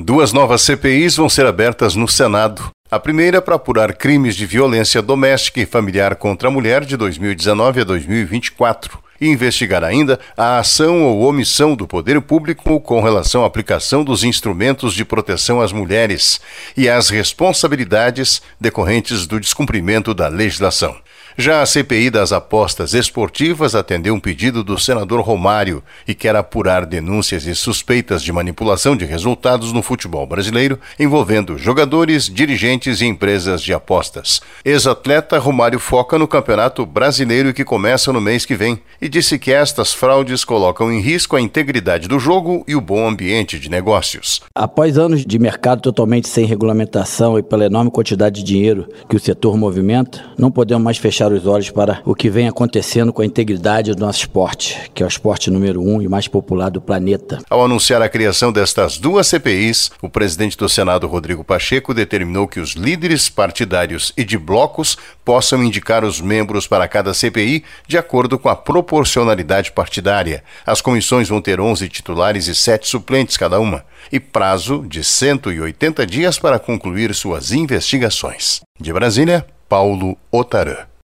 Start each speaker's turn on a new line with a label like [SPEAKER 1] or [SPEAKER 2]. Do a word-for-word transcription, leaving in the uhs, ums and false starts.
[SPEAKER 1] Duas novas C P Is vão ser abertas no Senado. A primeira para apurar crimes de violência doméstica e familiar contra a mulher de dois mil e dezenove a dois mil e vinte e quatro. E investigar ainda a ação ou omissão do poder público com relação à aplicação dos instrumentos de proteção às mulheres e às responsabilidades decorrentes do descumprimento da legislação. Já a C P I das apostas esportivas atendeu um pedido do senador Romário e quer apurar denúncias e suspeitas de manipulação de resultados no futebol brasileiro envolvendo jogadores, dirigentes e empresas de apostas. Ex-atleta Romário foca no Campeonato Brasileiro que começa no mês que vem e disse que estas fraudes colocam em risco a integridade do jogo e o bom ambiente de negócios.
[SPEAKER 2] Após anos de mercado totalmente sem regulamentação e pela enorme quantidade de dinheiro que o setor movimenta, não podemos mais fechar os olhos para o que vem acontecendo com a integridade do nosso esporte, que é o esporte número um e mais popular do planeta.
[SPEAKER 1] Ao anunciar a criação destas duas C P Is, o presidente do Senado, Rodrigo Pacheco, determinou que os líderes partidários e de blocos possam indicar os membros para cada C P I de acordo com a proporcionalidade partidária. As comissões vão ter onze titulares e sete suplentes cada uma, e prazo de cento e oitenta dias para concluir suas investigações. De Brasília, Paulo Otarã.